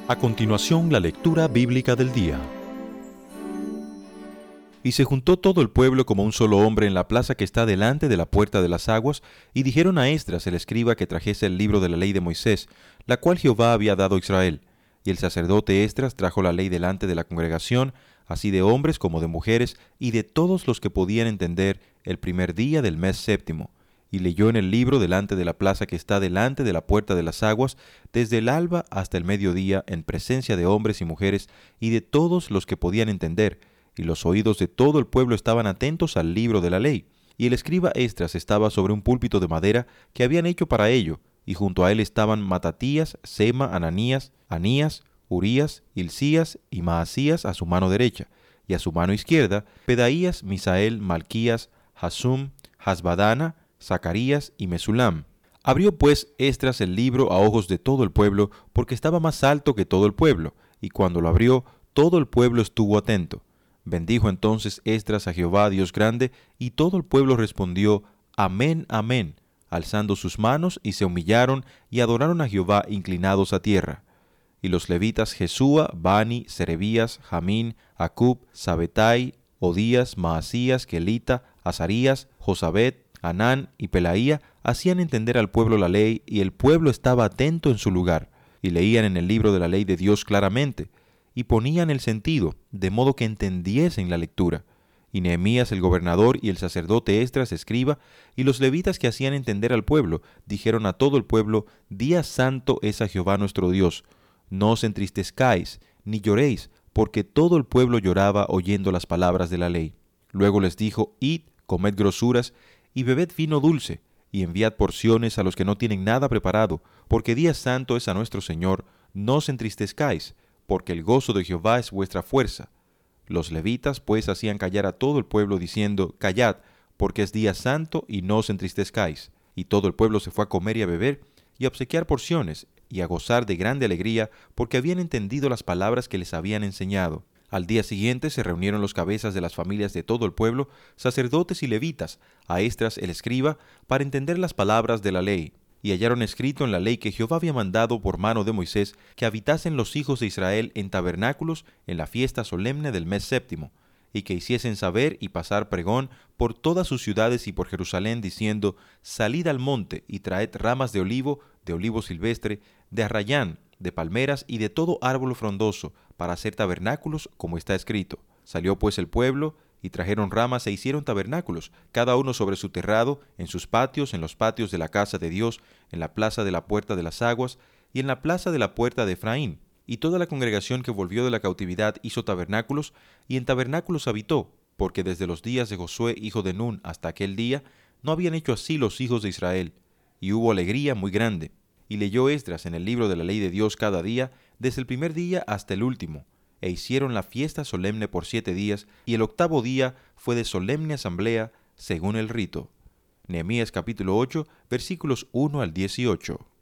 A continuación, la lectura bíblica del día. Y se juntó todo el pueblo como un solo hombre en la plaza que está delante de la puerta de las aguas, y dijeron a Esdras el escriba que trajese el libro de la ley de Moisés, la cual Jehová había dado a Israel. Y el sacerdote Esdras trajo la ley delante de la congregación, así de hombres como de mujeres, y de todos los que podían entender, el primer día del mes séptimo. Y leyó en el libro delante de la plaza que está delante de la puerta de las aguas, desde el alba hasta el mediodía, en presencia de hombres y mujeres, y de todos los que podían entender, y los oídos de todo el pueblo estaban atentos al libro de la ley. Y el escriba Esdras estaba sobre un púlpito de madera que habían hecho para ello, y junto a él estaban Matatías, Sema, Ananías, Anías, Urías, Hilcías y Maasías a su mano derecha, y a su mano izquierda, Pedaías, Misael, Malquías, Hasum, Hasbadana, Zacarías y Mesulam. Abrió pues Esdras el libro a ojos de todo el pueblo, porque estaba más alto que todo el pueblo, y cuando lo abrió, todo el pueblo estuvo atento. Bendijo entonces Esdras a Jehová, Dios grande, y todo el pueblo respondió, Amén, amén, alzando sus manos, y se humillaron, y adoraron a Jehová inclinados a tierra. Y los levitas Jesúa, Bani, Serebías, Jamín, Acub, Sabetai, Odías, Maasías, Kelita, Azarías, Josabet, Anán y Pelaía hacían entender al pueblo la ley, y el pueblo estaba atento en su lugar, y leían en el libro de la ley de Dios claramente, y ponían el sentido, de modo que entendiesen la lectura. Y Nehemías el gobernador y el sacerdote Esdras escriba, y los levitas que hacían entender al pueblo, dijeron a todo el pueblo, Día santo es a Jehová nuestro Dios. No os entristezcáis, ni lloréis, porque todo el pueblo lloraba oyendo las palabras de la ley. Luego les dijo, Id, comed grosuras, y bebed vino dulce, y enviad porciones a los que no tienen nada preparado, porque día santo es a nuestro Señor. No os entristezcáis, porque el gozo de Jehová es vuestra fuerza. Los levitas pues hacían callar a todo el pueblo, diciendo, Callad, porque es día santo, y no os entristezcáis. Y todo el pueblo se fue a comer y a beber, y a obsequiar porciones, y a gozar de grande alegría, porque habían entendido las palabras que les habían enseñado. Al día siguiente se reunieron los cabezas de las familias de todo el pueblo, sacerdotes y levitas, a Esdras el escriba, para entender las palabras de la ley. Y hallaron escrito en la ley que Jehová había mandado por mano de Moisés que habitasen los hijos de Israel en tabernáculos en la fiesta solemne del mes séptimo, y que hiciesen saber y pasar pregón por todas sus ciudades y por Jerusalén, diciendo, Salid al monte y traed ramas de olivo silvestre, de arrayán, de palmeras y de todo árbol frondoso, para hacer tabernáculos, como está escrito. Salió pues el pueblo, y trajeron ramas e hicieron tabernáculos, cada uno sobre su terrado, en sus patios, en los patios de la casa de Dios, en la plaza de la puerta de las aguas, y en la plaza de la puerta de Efraín. Y toda la congregación que volvió de la cautividad hizo tabernáculos, y en tabernáculos habitó, porque desde los días de Josué, hijo de Nun, hasta aquel día, no habían hecho así los hijos de Israel. Y hubo alegría muy grande. Y leyó Esdras en el libro de la ley de Dios cada día, desde el primer día hasta el último. E hicieron la fiesta solemne por 7 días, y el octavo día fue de solemne asamblea, según el rito. Nehemías capítulo 8, versículos 1 al 18.